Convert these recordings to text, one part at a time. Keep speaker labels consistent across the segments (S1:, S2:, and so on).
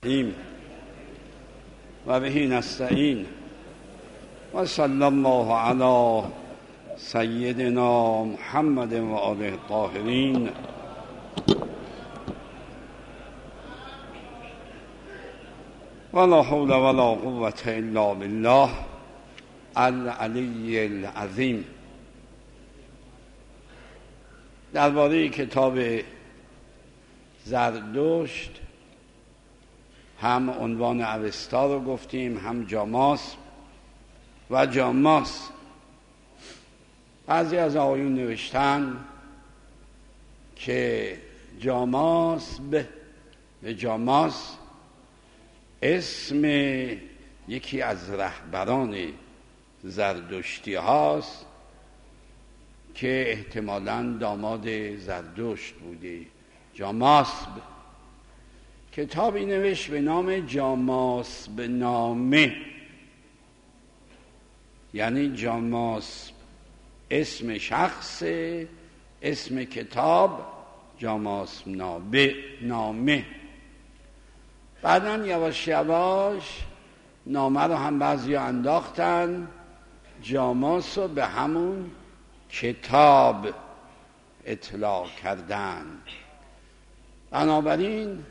S1: الرحیم و به نستعین و صلی الله علی سیدنا محمد و آله الطاهرین. ولا حول ولا قوة الا بالله العلی العظیم. درباره کتاب زردشت هم عنوان اوستا رو گفتیم، هم جاماسب و جاماس. بعضی از آقایون نوشتن که جاماسب و جاماس اسم یکی از رهبران زردشتی هاست که احتمالاً داماد زردشت بوده. جاماسب کتابی نوشت به نام جاماسب نامه، یعنی جاماسب اسم شخص، اسم کتاب جاماسب نامه. بعدن یواش یواش نامه رو هم بعضی انداختن، جاماس رو به همون کتاب اطلاق کردن. بنابراین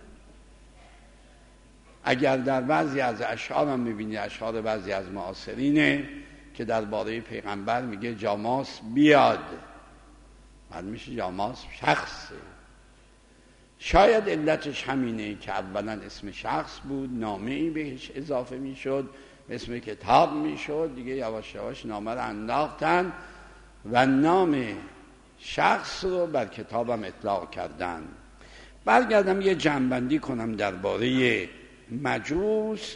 S1: اگر در بعضی از اشعار هم میبینی، اشعار بعضی از معاصرینه که درباره پیغمبر میگه جاماس بیاد، بعد میشه جاماس شخصه. شاید علتش همینه که اولا اسم شخص بود، نامه‌ای بهش اضافه میشد، اسم کتاب میشد، دیگه یواش یواش نامه رو انداختن و نام شخص رو بر کتابم اطلاق کردن. برگردم یه جنبندی کنم درباره مجوس،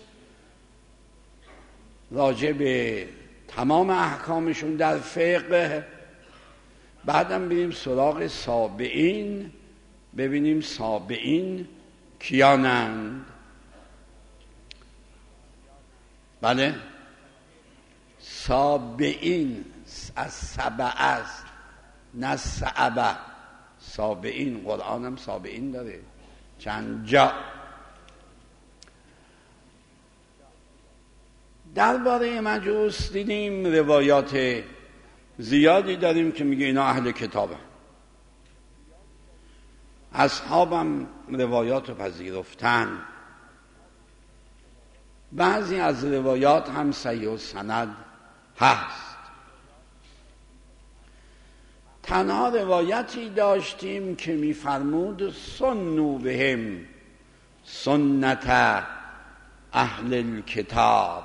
S1: راجع به تمام احکامشون در فقه. بعدم بریم سراغ سابعین، ببینیم سابعین کیانند. بله، سابعین از سبع است، نه سعبه. سابعین، قرآن هم سابعین داره چند جا. درباره مجوس دیدیم روایات زیادی داریم که میگه اینا اهل کتابه. اصحابم روایات رو پذیرفتن. بعضی از روایات هم صحیح و سند هست. تنها روایتی داشتیم که میفرمود سنوا بهم سنت اهل الکتاب.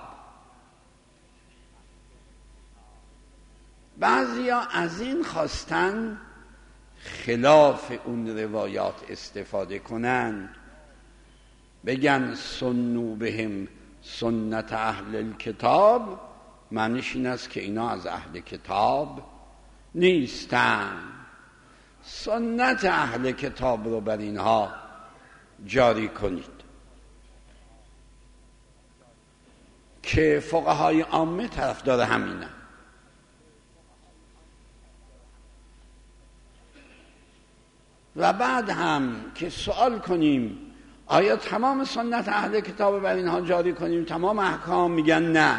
S1: بعضیا از این خواستن خلاف اون روایات استفاده کنن، بگن سنوا بهم سنت اهل الکتاب، معنیش این است که اینا از اهل کتاب نیستن. سنت اهل کتاب رو بر اینها جاری کنید. که فقهای عامه طرفدار همینه. و بعد هم که سوال کنیم آیا تمام سنت اهل کتاب بر اینها جاری کنیم، تمام احکام، میگن نه،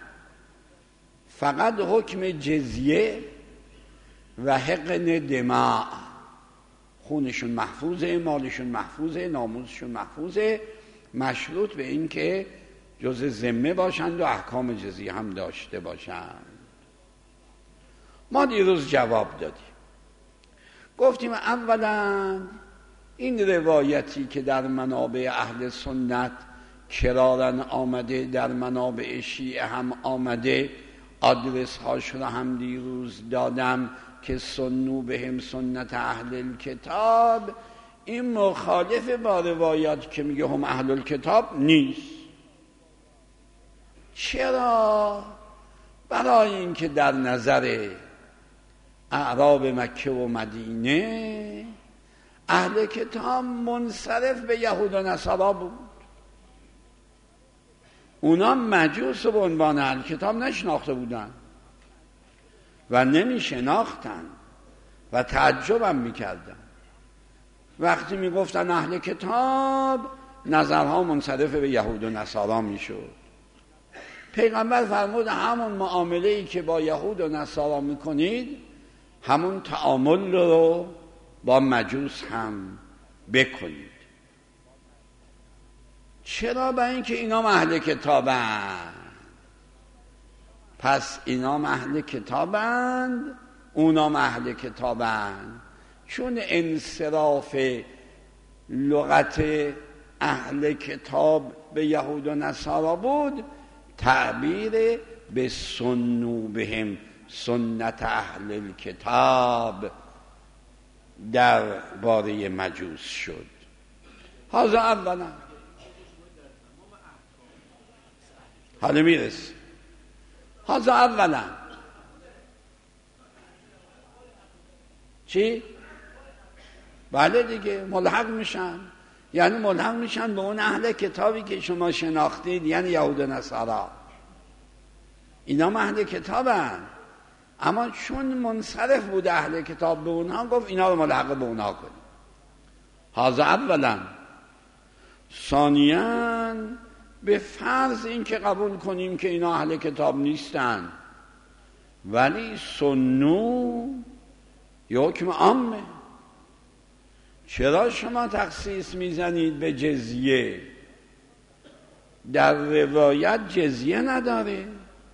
S1: فقط حکم جزیه و حقن دماء، خونشون محفوظه، مالشون محفوظه، ناموسشون محفوظه، مشروط به این که جز ذمه باشند و احکام جزیه هم داشته باشند. ما دیروز جواب دادیم، گفتیم اولا این روایتی که در منابع اهل سنت کرارن آمده، در منابع شیعه هم آمده، آدرس هاش رو هم دیروز دادم که سنوا بهم سنت اهل الکتاب، این مخالف با روایات که میگه هم اهل الکتاب نیست. چرا؟ برای اینکه در نظر اعراب مکه و مدینه اهل کتاب منصرف به یهود و نصارا بود. اونا مجوس به عنوان اهل کتاب نشناخته بودن و نمی شناختن و تعجبم میکردن. وقتی میگفتن اهل کتاب نظرها منصرف به یهود و نصارا میشد. پیغمبر فرمود همون معامله‌ای که با یهود و نصارا میکنید همون تعامل رو با مجوس هم بکنید. چرا؟ برای اینکه اینا اهل کتابند. پس اینا اهل کتابند، اونا اهل کتابند. چون انصراف لغت اهل کتاب به یهود و نصارا بود، تعبیر به سنو بهم سنت اهل الکتاب در باره مجوس شد. هذا اولا. حالا میرس. هذا اولا. چی؟ بله دیگه ملحق میشن. یعنی ملحق میشن به اون اهل کتابی که شما شناختید، یعنی یهود و نصارا. اینا اهل کتابن، اما چون منصرف بود اهل کتاب به اونها، گفت اینا رو ملحق به اونها کنید. هذا اولا. ثانیاً به فرض این که قبول کنیم که اینا اهل کتاب نیستن، ولی سنو حکم عامه. چرا شما تخصیص میزنید به جزیه؟ در روایت جزیه نداره،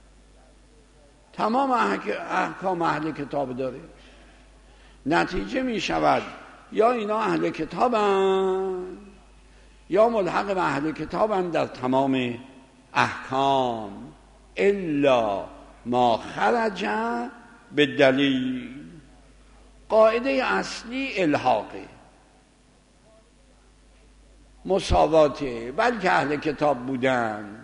S1: تمام احکام اهل کتاب داره. نتیجه می شود یا اینا اهل کتابن یا ملحق به اهل کتابن در تمام احکام، الا ما خرج به دلیل. قاعده اصلی الحاقه، مساواته، بلکه اهل کتاب بودن.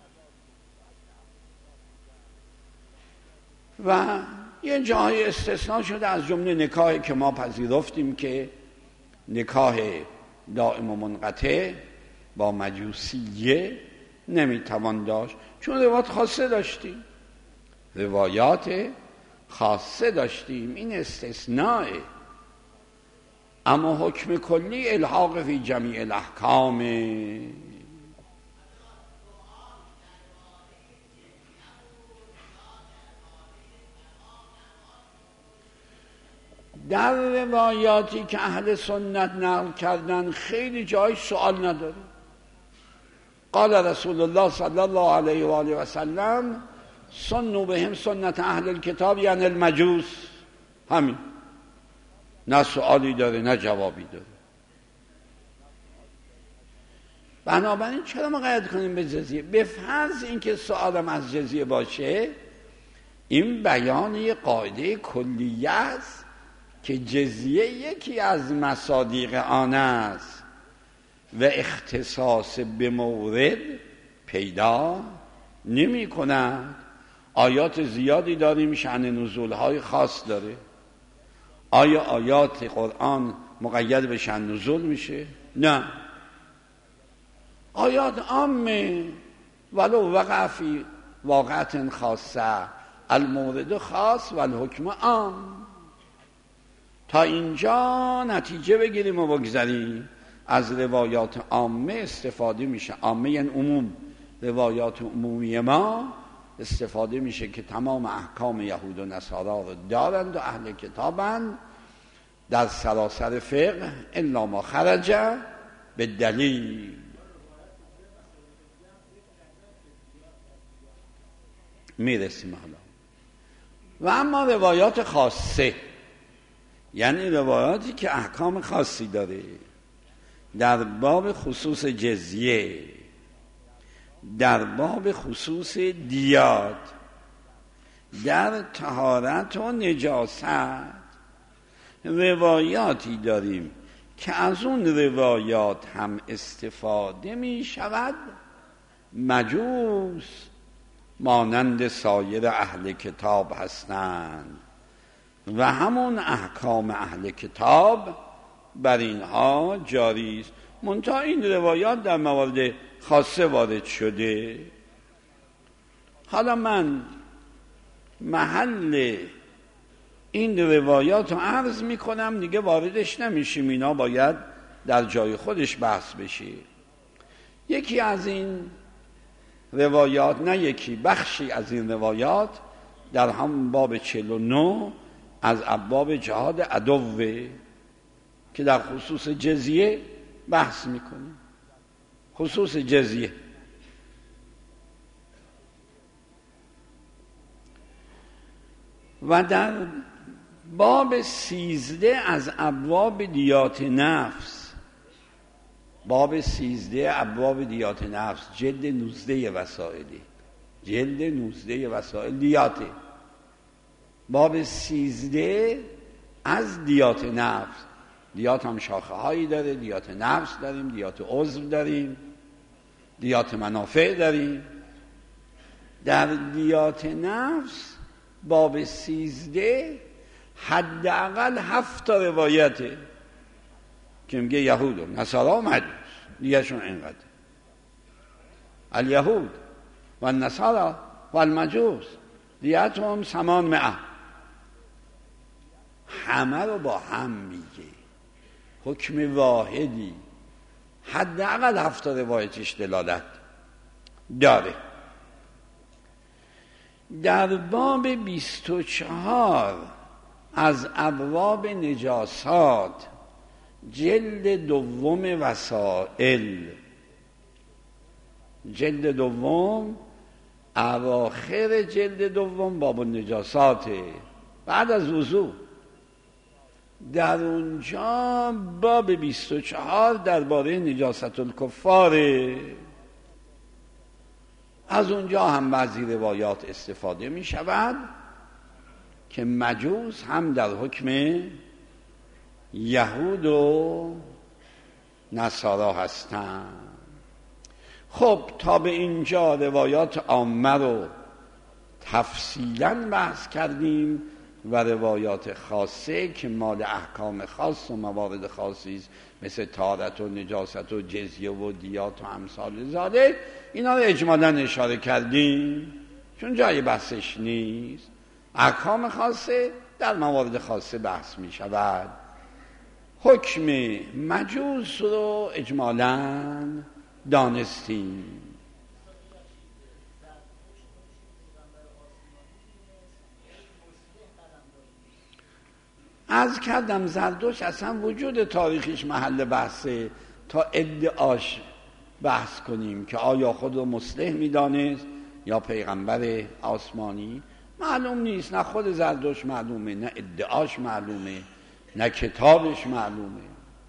S1: و یه جای استثناء شده، از جمله نکاحی که ما پذیرفتیم که نکاح دائم و منقطع با مجوسیه نمیتوان داشت، چون روایات خاصه داشتیم. روایات خاصه داشتیم، این استثناء. اما حکم کلی الحاق فی جمیع الاحکام. در روایاتی که اهل سنت نقل کردن خیلی جای سوال نداره. قال رسول الله صلی الله علیه و آله و سلم سنوا بهم سنت اهل الکتاب یعنی المجوس. همین، نه سوالی داره نه جوابی داره. بنابراین چرا مقید کنیم به جزیه؟ به فرض اینکه سوالم از جزیه باشه، این بیان یه قاعده کلیه است که جزیه یکی از مصادیق آن است و اختصاص به مورد پیدا نمی کند. آیات زیادی داریم شأن نزولهای خاص داره. آیا آیات قرآن مقید به شأن نزول میشه؟ نه، آیات عامه ولو وقع فی واقعة خاصه المورد خاص و الحکم عام. تا اینجا نتیجه بگیریم و بگذاریم. از روایات عامه استفاده میشه، عامه یعنی عموم، روایات عمومی ما استفاده میشه که تمام احکام یهود و نصارا رو دارند و اهل کتابند در سراسر فقه الا ما خرج به دلیل. میرسیم حالا. و اما روایات خاصه، یعنی روایاتی که احکام خاصی داره، در باب خصوص جزیه، در باب خصوص دیات، در طهارت و نجاست، روایاتی داریم که از اون روایات هم استفاده می شود. مجوس مانند سایر اهل کتاب هستند و همون احکام اهل کتاب بر اینها جاری است. منتها این روایات در موارد خاصه وارد شده. حالا من محل این روایات رو عرض میکنم، دیگه واردش نمیشیم، اینا باید در جای خودش بحث بشه. یکی از این روایات، نه یکی، بخشی از این روایات در هم باب 49 از ابواب جهاد عدوه که در خصوص جزیه بحث میکنه. خصوص جزیه و در باب 13 از ابواب دیات نفس، باب 13 ابواب دیات نفس، جلد 19 وسائلی، جلد 19 وسائل دیاته، باب 13 از دیات نفس. دیات هم شاخه هایی داره، دیات نفس داریم، دیات عضو داریم، دیات منافع داریم. در دیات نفس باب 13 حداقل 7 روایته که میگه یهود و نصارا و مجوس دیگهشون اینقدر، الیهود و النصارا و المجوس دیتهم 800، همه رو با هم میگه، حکم واحدی، حداقل 7 روایتش دلالت داره. در باب 24 از ابواب نجاسات، جلد 2 وسائل، جلد 2 اواخر جلد 2 باب النجاساته، بعد از وضو، در اونجا باب 24 درباره نجاست الکفاره. از اونجا هم بعضی روایات استفاده می شود که مجوس هم در حکم یهود و نصارا هستند. خب تا به اینجا روایات عامه رو تفصیلاً بحث کردیم و روایات خاصه که مال احکام خاص و موارد خاصی است، مثل طهارت و نجاست و جزیه و دیات و امثال ذالک، اینا رو اجمالاً اشاره کردیم چون جای بحثش نیست. احکام خاصه در موارد خاصه بحث می شود. حکم مجوس رو اجمالاً دانستیم. عرض کردم زردشت اصلا وجود تاریخیش محل بحثه تا ادعاش بحث کنیم که آیا خود رو مصلح می‌دانست یا پیغمبر آسمانی، معلوم نیست. نه خود زردشت معلومه، نه ادعاش معلومه، نه کتابش معلومه.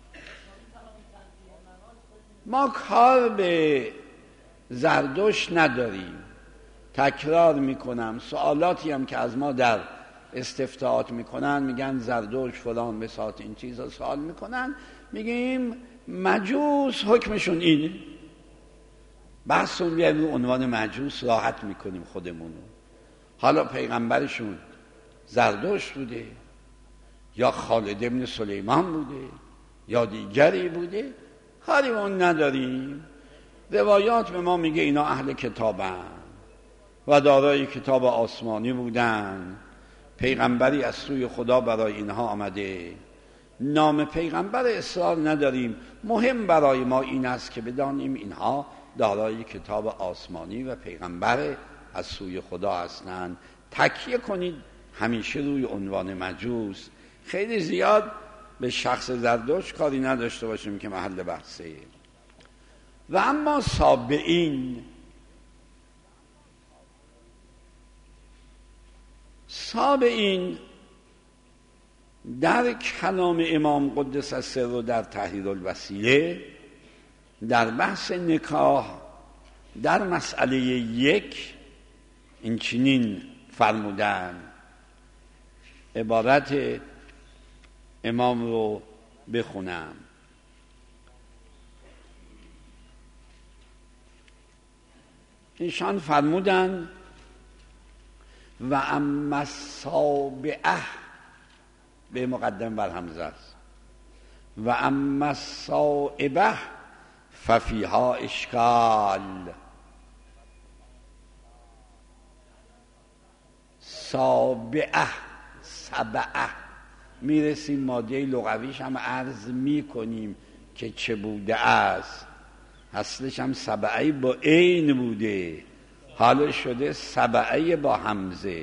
S1: ما کار به زردشت نداریم. تکرار میکنم، سوالاتی هم که از ما در استفتاءات میکنن، میگن زردشت فلان بساط این چیزا سوال میکنن، میگیم مجوس حکمشون اینه، بحثون بیایم رو عنوان مجوس راحت میکنیم خودمونو. حالا پیغمبرشون زردشت بوده یا خالد ابن سلیمان بوده یا دیگری بوده، کاری اون نداریم. روایات به ما میگه اینا اهل کتابن و دارای کتاب آسمانی بودن، پیغمبری از سوی خدا برای اینها آمده. نام پیغمبر اصرار نداریم، مهم برای ما این است که بدانیم اینها دارای کتاب آسمانی و پیغمبر از سوی خدا هستند. تکیه کنید همیشه روی عنوان مجوس، خیلی زیاد به شخص زردشت کاری نداشته باشیم که محل بحثه. و اما سابعین در کلام امام قدس السر در تحریر الوسیله در بحث نکاح در مسئله 1 این چنین فرمودن، عبارت امام رو بخونم. ایشان فرمودن و اما السابعه، به مقدم بر همزه است، و اما السابعه ففیها اشکال. سابعه، سبعه، میرسیم ماده لغویش هم عرض میکنیم که چه بوده است. اصلش هم سبعه با عین بوده، حالا شده سبعه با همزه.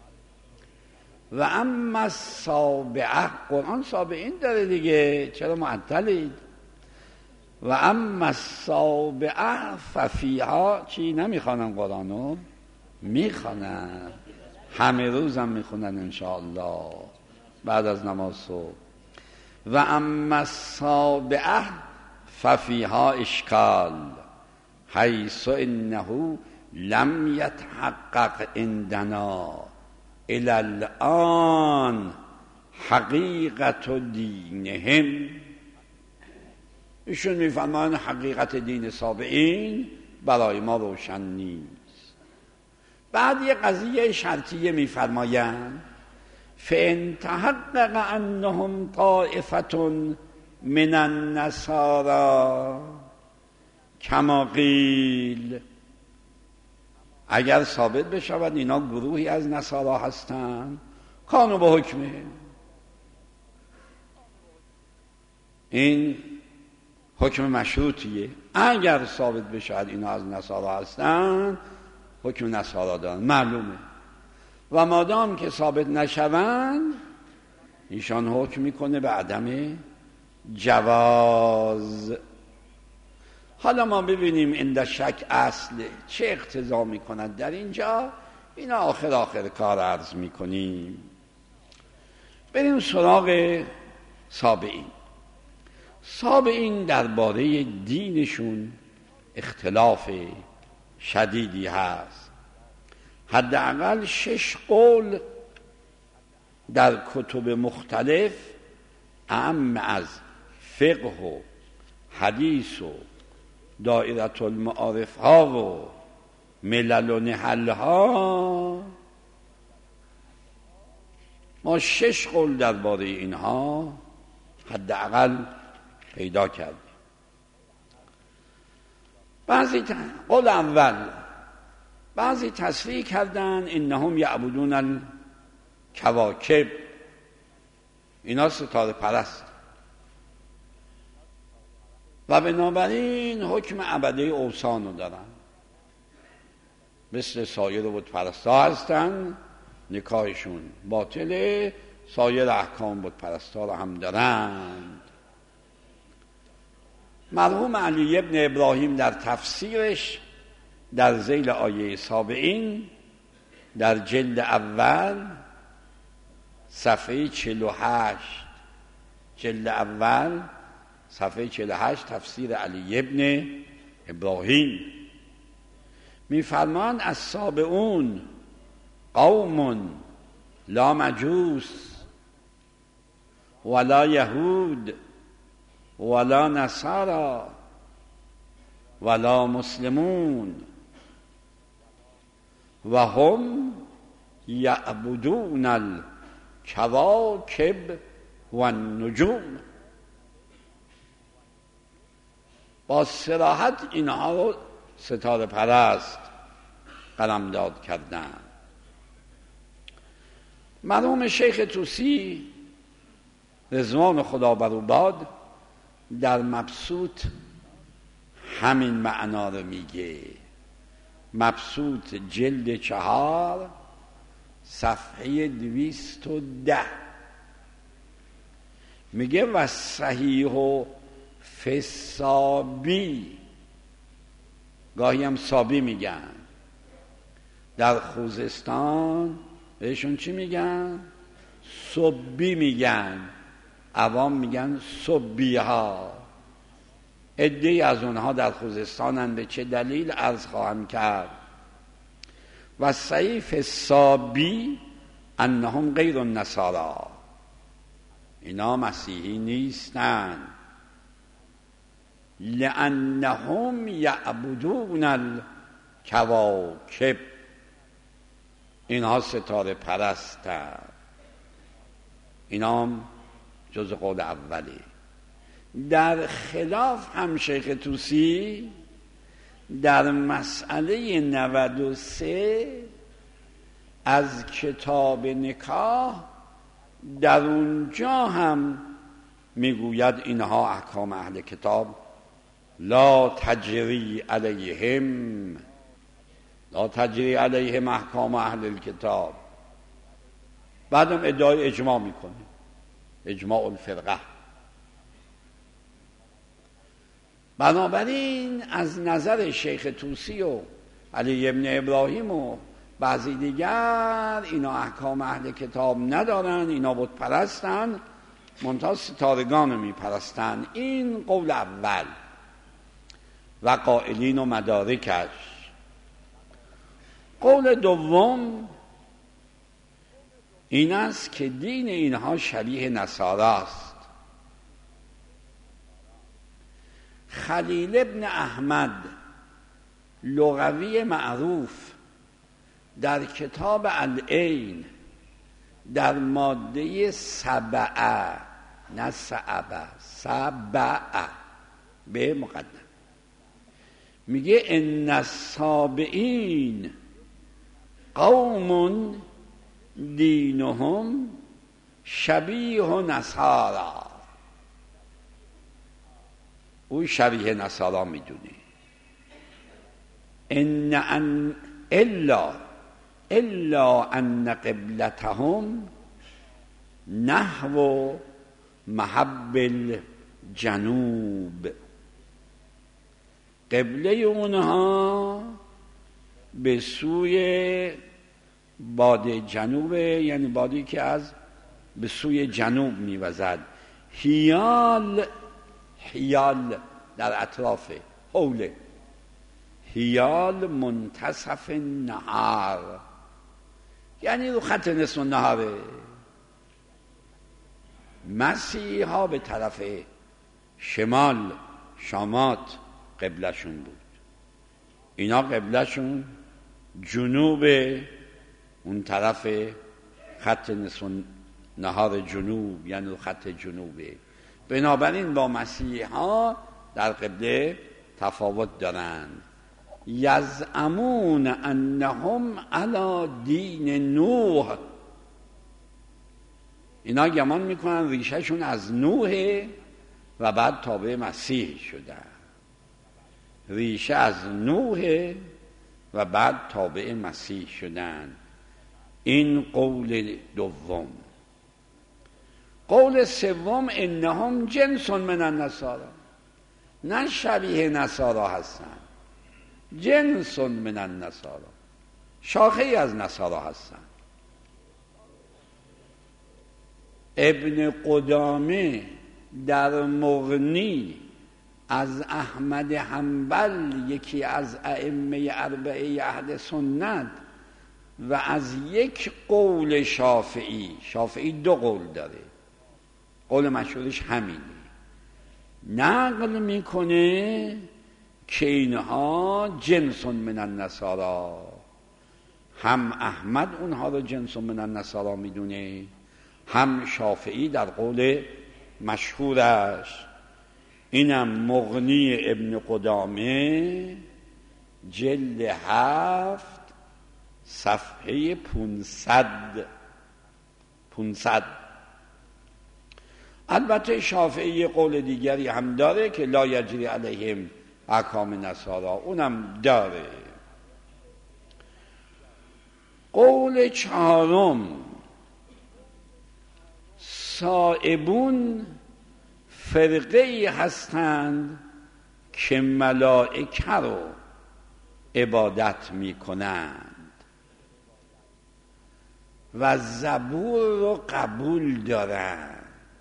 S1: و اما سابعه، قرآن سابعین داره دیگه، چرا معطلید؟ و اما سابعه ففیها، چی نمیخوانن قرآنو؟ میخوانن، همه روز هم میخونن انشاءالله بعد از نماز صبح. و اما سابعه ففیها اشکال حیث انه لم یتحقق عندنا الی الان حقیقت دینهم. ایشون میفرمان حقیقت دین سابعین برای ما روشن نیست. بعد یه قضیه شرطیه میفرمایند فإن تحقق انهم طائفة من النصارى کما قیل، اگر ثابت بشود اینا گروهی از نصارا هستند، کانو به حکمه، این حکم مشروطیه، اگر ثابت بشود اینا از نصارا هستند حکم نصارا دارن، معلومه. و مادام که ثابت نشوند ایشان حکم میکنه به عدم جواز. حالا ما ببینیم این شک اصل چه اقتضا میکند در اینجا، اینا آخر کار عرض میکنیم. بریم سراغ سابعین. سابعین درباره دینشون اختلاف شدیدی هست. حداقل 6 قول در کتب مختلف اعم از فقه و حدیث و دائره المعارف ها و ملل و نحل ها، ما 6 قول درباره اینها حداقل پیدا کردیم. قول اول بعضی تصریح کردن انهم یعبدون الکواکب، اینا ستاره پرست و بنابراین حکم عبده اوثان دارن، مثل سایر بت پرستا هستن، نکاحشون باطله، سایر احکام بت پرستا رو هم دارند. مرحوم علی ابن ابراهیم در تفسیرش در ذیل آیه سابعین در جلد اول صفحه 48، جلد اول صفحه 48 تفسیر علی ابن ابراهیم میفرمان السابعون قوم لا مجوس ولا یهود ولا نصارا ولا مسلمون و هم یعبدون الکواکب و النجوم. با صراحت اینها رو ستاره پرست قلمداد کردن. مرحوم شیخ طوسی رضوان خدا بر او باد در مبسوط همین معنا رو میگه. مبسوط جلد 4 صفحه 210 میگه و صحیح و فسابی، گاهی هم سابی میگن، در خوزستان بهشون چی میگن؟ صبی میگن، عوام میگن صبی ها. عده‌ای از اونها در خوزستانن، به چه دلیل عرض خواهم کرد. و صحیح فسابی انهم غیر النصارا، اینا مسیحی نیستن، لانهم یعبدون الکواکب، اینها ستاره پرستن. اینا هم جز قول اولی. در خلاف هم شیخ طوسی در مسئله 93 از کتاب نکاح در اونجا هم میگوید اینها احکام اهل کتاب لا تجری علیهم احکام اهل الکتاب. بعدم ادعای اجماع میکنه، اجماع الفرقه. بنابراین از نظر شیخ طوسی و علی ابن ابراهیم و بعضی دیگر اینا احکام اهل کتاب ندارن، اینا بت پرستن، منتها ستارگان می پرستن. این قول اول و قائلین و مدارکش. قول دوم این است که دین اینها شبیه نصارا است. خلیل ابن احمد لغوی معروف در کتاب العین در ماده سبعه، نه سعبه، سبعه به مقدم، میگه ان السابعین قوم دینهم شبیه نصارا. او شبیه نصارا میدونه. ان الا ان قبلتهم نحو محب الجنوب. قبله اونها به سوی باد جنوب، یعنی بادی که از به سوی جنوب میوزد. حیال در اطراف حوله، حیال منتصف النهار، یعنی رو خط نصف النهاره. مسیحا به طرف شمال، شامات قبلشون بود، اینا قبلشون جنوب، اون طرف خط نصف نهار جنوب، یعنی رو خط جنوبه. بنابراین با مسیحا در قبله تفاوت دارند. یزعمون انهم علی دین نوح، اینا گمان میکنن ریشهشون از نوحه و بعد تابع مسیح شدن. ریشه از نوحه و بعد تابع مسیح شدن. این قول دوم. قول سوم انهم جنس من النصارى، نه شبیه نصارا هستن، جنس من النصارى، شاخه از نصارا هستن. ابن قدامه در مغنی از احمد حنبل، یکی از ائمه اربعه اهل سنت، و از یک قول شافعی دو قول داره، قول مشهورش همینه، نقل میکنه که اینها جنس من النصارى. هم احمد اونها رو جنس من النصارى میدونه، هم شافعی در قول مشهورش. اینم مغنی ابن قدامه جلد 7 صفحه 500. البته شافعی قول دیگری هم داره که لا یجری علیهم احکام نصارا، اونم داره. قول چهارم، سائبون فرقه‌ای هستند که ملائکه رو عبادت میکنند و زبور رو قبول دارند.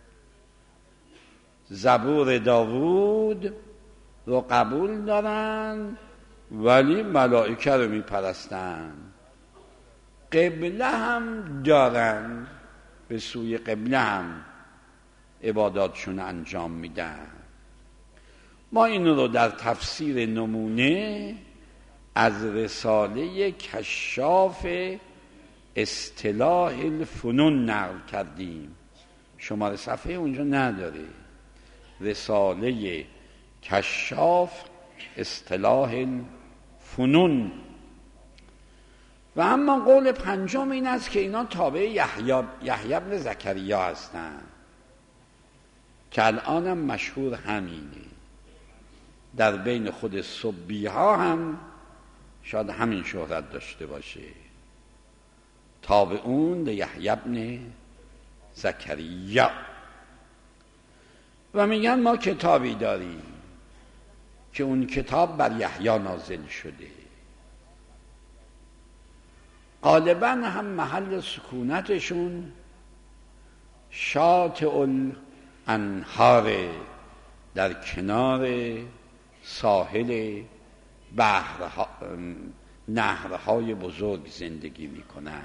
S1: زبور داوود رو قبول دارند ولی ملائکه رو میپرستند. قبله هم دارند، به سوی قبله هم عباداتشون انجام میدن. ما این رو در تفسیر نمونه از رساله کشاف اصطلاح الفنون نقل کردیم. شماره صفحه اونجا نداره. رساله کشاف اصطلاح الفنون. و اما قول پنجم این است که اینا تابع یحیی بن زکریا هستند که الانم مشهور همینه. در بین خود سبی ها هم شاید همین شهرت داشته باشه. تابعون لیحیی بن زکریا. و میگن ما کتابی داریم که اون کتاب بر یحیی نازل شده. غالبا هم محل سکونتشون شاطئ الانهار، در کنار ساحل نهرهای بزرگ زندگی میکنن،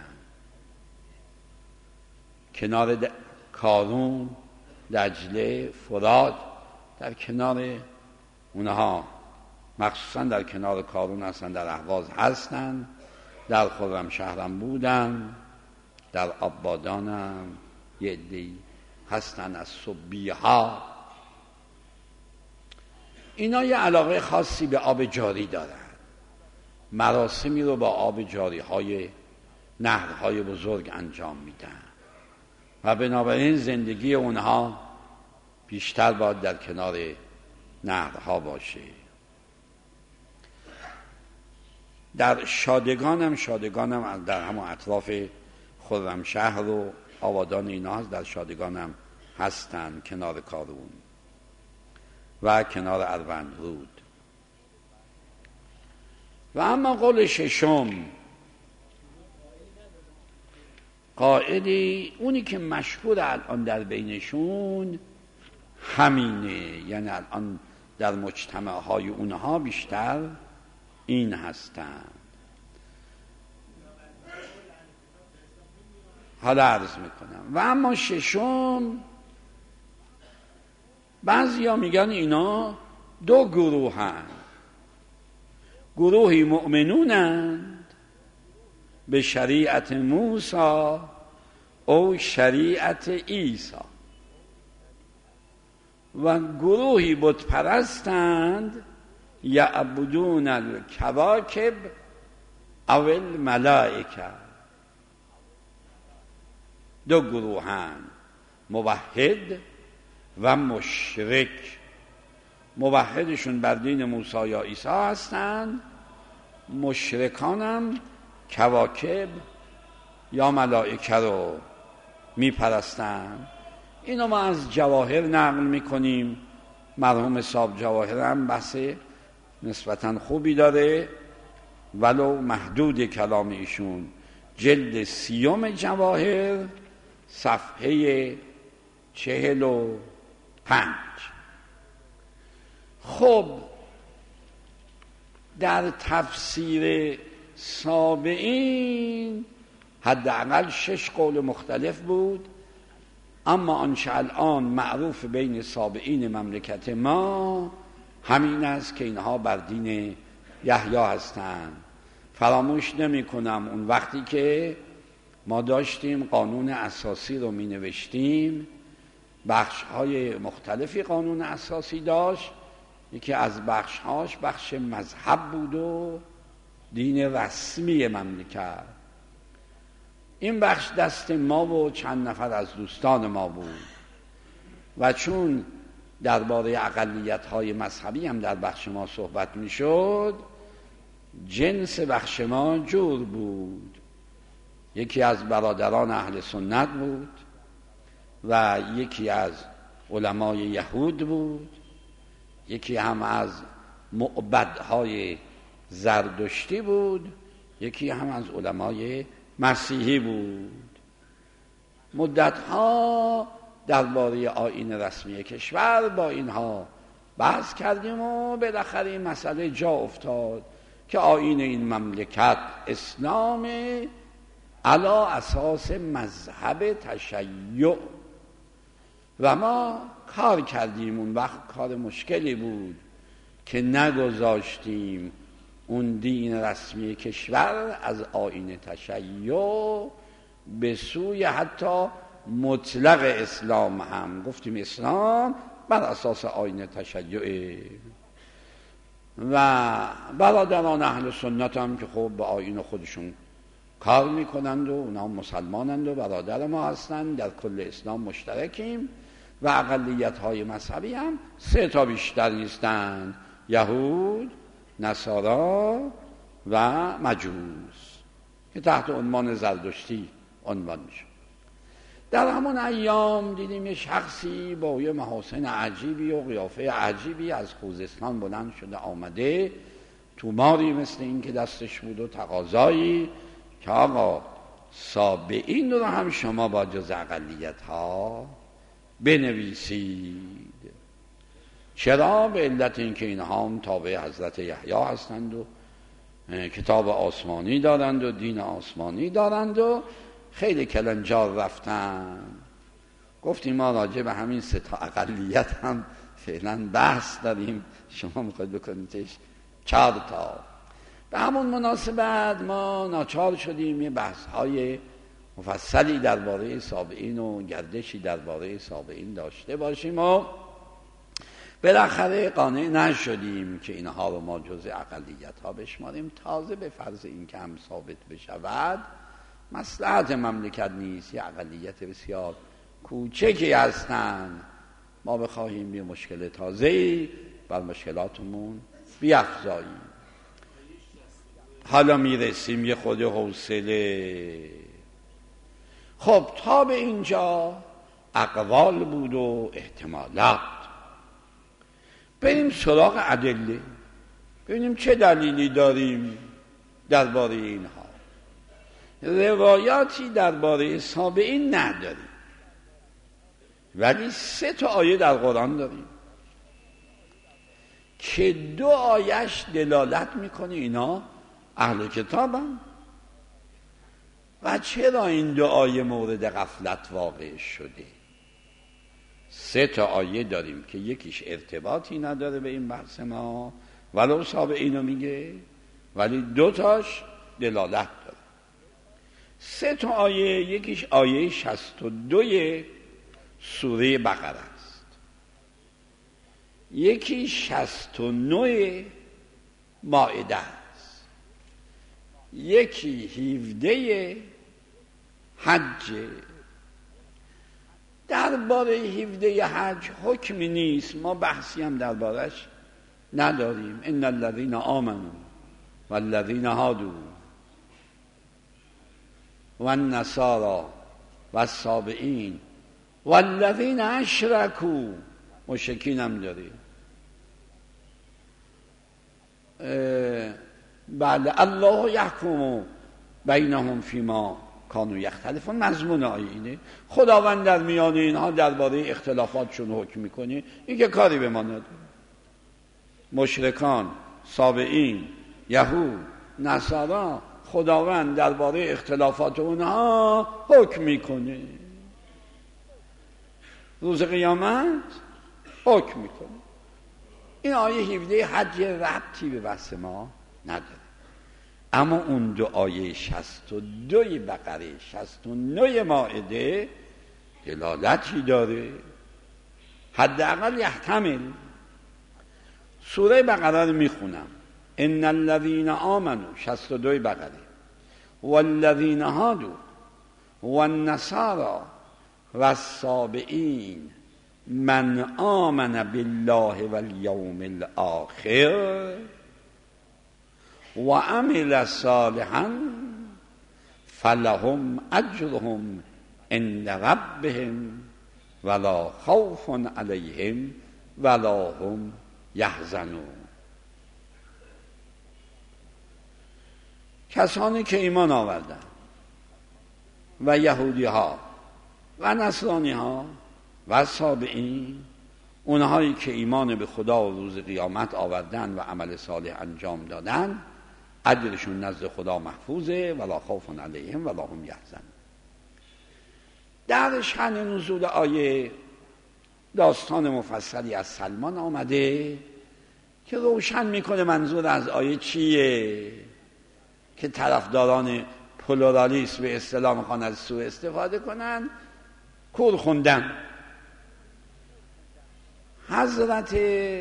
S1: کنار کارون، دجله، فرات، در کنار اونها، مخصوصا در کنار کارون هستن، در اهواز هستن، در خرمشهرم بودن، در آبادانم یه عده‌ای هستن از سبیه ها. اینا یه علاقه خاصی به آب جاری دارن، مراسمی رو با آب جاری های نهرهای بزرگ انجام میدن و بنابراین زندگی اونها بیشتر باید در کنار نهرها باشه. در شادگانم در همون اطراف خرمشهر و آبادان اینا هست، در شادگانم هستن، کنار کارون و کنار اروندرود. و اما قول ششم، قائلی اونی که مشهور الان در بینشون همینه، یعنی الان در مجتمعهای اونها بیشتر این هستن. حالا عرض میکنم. و اما ششم، بعضیا میگن اینا دو گروه هستند. گروهی مؤمنونند به شریعت موسی او شریعت عیسی و گروهی بت پرستند یعبدون الکواکب او الملائکه. دو گروهند، موحد و مشرک. موحدشون بر دین موسی یا عیسی هستند، مشرکانم کواکب یا ملائکه رو میپرستند. اینو ما از جواهر نقل میکنیم. مرحوم صاحب جواهر هم بحث نسبتاً خوبی داره، ولو محدود کلام ایشون. جلد 30 جواهر، صفحه 45. خب در تفسیر سابعین حداقل 6 قول مختلف بود، اما آنچه الان معروف بین سابعین مملکت ما همین است که اینها بر دین یحیی هستند. فراموش نمی کنم اون وقتی که ما داشتیم قانون اساسی رو می نوشتیم، بخش‌های مختلفی قانون اساسی داشت. یکی از بخش‌هاش بخش مذهب بود و دین رسمی مملکت. این بخش دست ما و چند نفر از دوستان ما بود و چون درباره اقلیت‌های مذهبی هم در بخش ما صحبت می‌شد، جنس بخش ما جور بود. یکی از برادران اهل سنت بود و یکی از علمای یهود بود، یکی هم از معبدهای زردشتی بود، یکی هم از علمای مسیحی بود. مدتها درباره آیین رسمی کشور با اینها بحث کردیم و بالاخره این مسئله جا افتاد که آیین این مملکت اسلام علی اساس مذهب تشیع. و ما کار کردیم. اون وقت کار مشکلی بود که نگذاشتیم اون دین رسمی کشور از آیین تشیع به سوی حتی مطلق اسلام هم. گفتیم اسلام بر اساس آیین تشیع و برادران اهل سنت هم که خب به آیین خودشون کار میکنند و اونا مسلمانند و برادر ما هستند، در کل اسلام مشترکیم. و اقلیت های مذهبی هم 3 تا بیشتر نیستند، یهود، نصارا و مجوس که تحت عنوان زردشتی عنوان میشه. در همون ایام دیدیم یه شخصی با یه محاسن عجیبی و قیافه عجیبی از خوزستان بلند شده آمده، توماری مثل این که دستش بود و تقاضایی که آقا سابعین رو هم شما با جز اقلیت ها بنویسید. چرا؟ به علت این که اینها هم تابع حضرت یحیی هستند و کتاب آسمانی دارند و دین آسمانی دارند و خیلی کلنجار رفتن. گفتیم ما راجع به همین 3 اقلیت هم فعلا بحث داریم، شما میخواید بکنیدش 4 تا. به همون مناسبت ما ناچار شدیم یه بحث های مفصلی درباره سابعین و گردشی درباره سابعین داشته باشیم و بالاخره قانع نشدیم که اینها رو ما جز اقلیت ها بشماریم. تازه به فرض این که هم ثابت بشود مصلحت مملکت نیست، یه اقلیت بسیار کوچکی هستند، ما بخواهیم یه مشکل تازه‌ای بر مشکلاتمون بیفزاییم. حالا میرسیم یه خود حوصله. خب تا به اینجا اقوال بود و احتمالات. بریم سراغ ادله، ببینیم چه دلیلی داریم درباره اینها. روایاتی درباره سابعین نداریم، ولی 3 تا آیه در قرآن داریم که 2 آیهش دلالت میکنه اینا اهل کتابن. و چرا این 2 آیه مورد غفلت واقع شده؟ 3 تا آیه داریم که یکیش ارتباطی نداره به این بحث ما ولو سابعینو میگه، ولی 2 تاش دلالت داره. 3 تا آیه، یکیش آیه 62 سوره بقره است، یکی 69 مائده است، یکی 17 حج. درباره 17 حج حکمی نیست، ما بحثی هم دربارش نداریم. ان الذين آمنوا والذين هادوا والنصارى والصابئین والذین اشرکوا، مشرکین هم داریم. بله، الله یحکم بینهم فیما کانوا یختلفون، مضمون آیه اینه. خداوند در میان اینها درباره اختلافاتشون حکم میکنه، این که کاری به ما نداره. مشرکان، سابئین، یهود، نصارا، خداوند درباره اختلافات اونها حکم میکنه. روز قیامت حکم میکنه. این آیه 17 حج ربطی به بحث ما نداره. اما اون 2 آیه 62 بقره، 69 مائده دلالتی داره، حداقل یحتمل. سوره بقره رو میخونم: ان الذين آمنوا، 62 بقره، والذین هادوا والنصارى والصابئین من آمن بالله والیوم الاخر وعمل صالحا فلهم اجرهم عند ربهم ولا خوف علیهم ولا هم یحزنون. کسانی که ایمان آوردن و یهودی ها و نصرانی ها و سابئین، اونهایی که ایمان به خدا و روز قیامت آوردن و عمل صالح انجام دادن، اجرشون نزد خدا محفوظه، ولا خوف علیهم ولا هم یحزنون. در شأن نزول آیه داستان مفصلی از سلمان آمده که روشن میکنه منظور از آیه چیه، که طرفداران پلورالیسم به اصطلاح میخوان از سوء استفاده کنن. کور خوندن. حضرت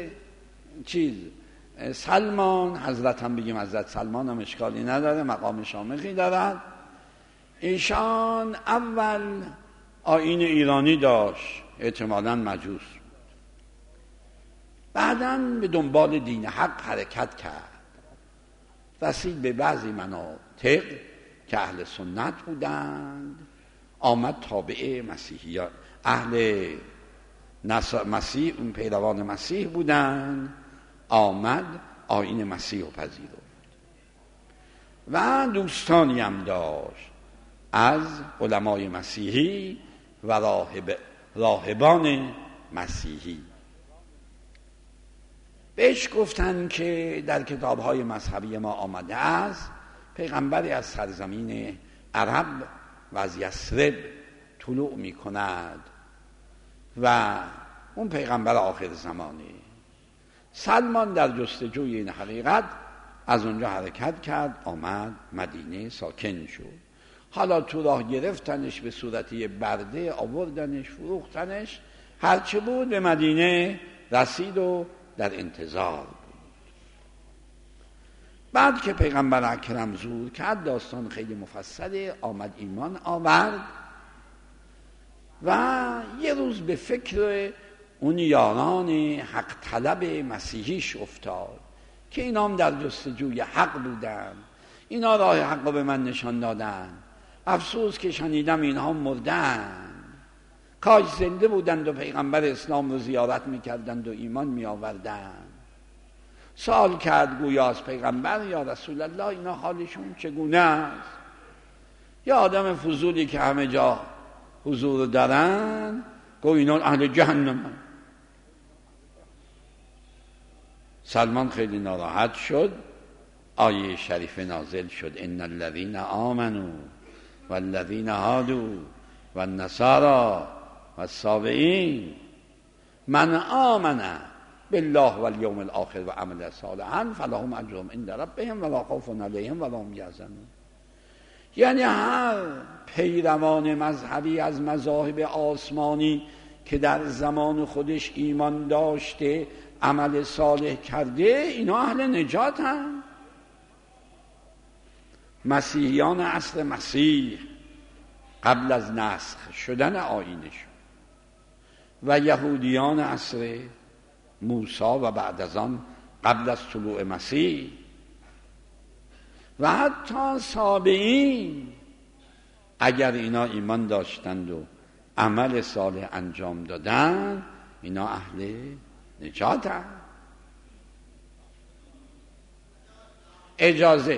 S1: سلمان، حضرت هم بگیم، حضرت سلمان هم اشکالی نداره، مقام شامخی دارد. ایشان اول آیین ایرانی داشت، احتمالاً مجوس. بعداً به دنبال دین حق حرکت کرد، رسید به بعضی مناطق که اهل سنت بودند، آمد تابع مسیحیان، اهل مسیح، اون پیروان مسیح بودند، آمد آیین مسیح رو پذیرفت و دوستانی هم داشت از علمای مسیحی و راهبان مسیحی. بهش گفتن که در کتاب‌های مذهبی ما آمده است پیغمبری از سرزمین عرب و از یثرب طلوع می کند و اون پیغمبر آخر زمانه. سلمان در جستجوی این حقیقت از اونجا حرکت کرد، آمد مدینه ساکن شد. حالا تو راه گرفتنش به صورتی برده، آوردنش، فروختنش، هرچه بود به مدینه رسید و در انتظار بود. بعد که پیغمبر اکرم ظهور کرد، داستان خیلی مفصله، آمد ایمان آورد و یه روز به فکر اون یاران حق طلب مسیحیش افتاد که اینا هم در جستجوی حق بودن، اینا راه حق رو به من نشان دادن، افسوس که شنیدم اینها مردن، کاش زنده بودند و پیغمبر اسلام رو زیارت میکردند و ایمان میآوردند. سوال کرد گویا از پیغمبر یا رسول الله اینا حالشون چگونه است؟ یا آدم فضولی که همه جا حضور دارن گو اینا اهل جهنم. سلمان خیلی ناراحت شد، آیه شریف نازل شد ان الذين آمنوا والذين هادوا والنصارى والصابئین من آمن بالله والیوم الاخر و عمل صالحا فلهم اجرهم عند ربهم ولا خوف علیهم ولا هم یحزنون. یعنی هر پیروان مذهبی از مذاهب آسمانی که در زمان خودش ایمان داشته، عمل صالح کرده، اینا اهل نجات هم. مسیحیان عصر مسیح قبل از نسخ شدن آیینشون و یهودیان عصر موسی و بعد از آن قبل از طلوع مسیح و حتی سابعین، اگر اینا ایمان داشتند و عمل صالح انجام دادن، اینا اهل نجات هم. اجازه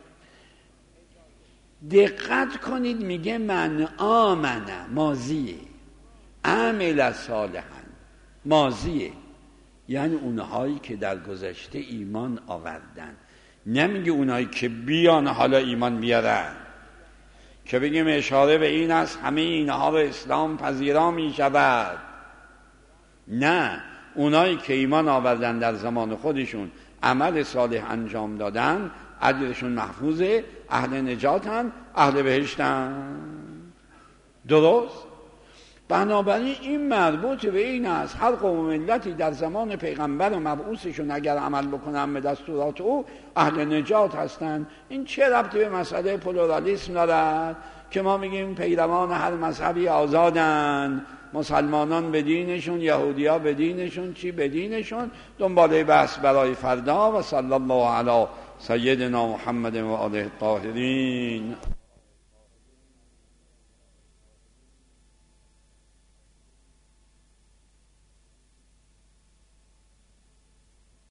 S1: دقت کنید، میگه من آمنه، ماضیه، عمل صالحا ماضیه، یعنی اونهایی که در گذشته ایمان آوردن. نمیگه اونهایی که بیان حالا ایمان بیارن، که بگیم اشاره به این است همه اینها رو اسلام پذیرا می شود. نه، اونهایی که ایمان آوردن در زمان خودشون، عمل صالح انجام دادن، اجرشون محفوظه، اهل نجاتن، اهل بهشتن. درست؟ بنابراین این مربوط به این است هر قوم و ملتی در زمان پیغمبر و مبعوثشون اگر عمل بکنن به دستورات او، اهل نجات هستند. این چه ربطی به مسئله پلورالیسم دارد که ما میگیم پیروان هر مذهبی آزادن، مسلمانان به دینشون، یهودی‌ها به دینشون، چی به دینشون؟ دنباله بحث برای فردا. و صلی الله علی سیدنا محمد و آله الطاهرین.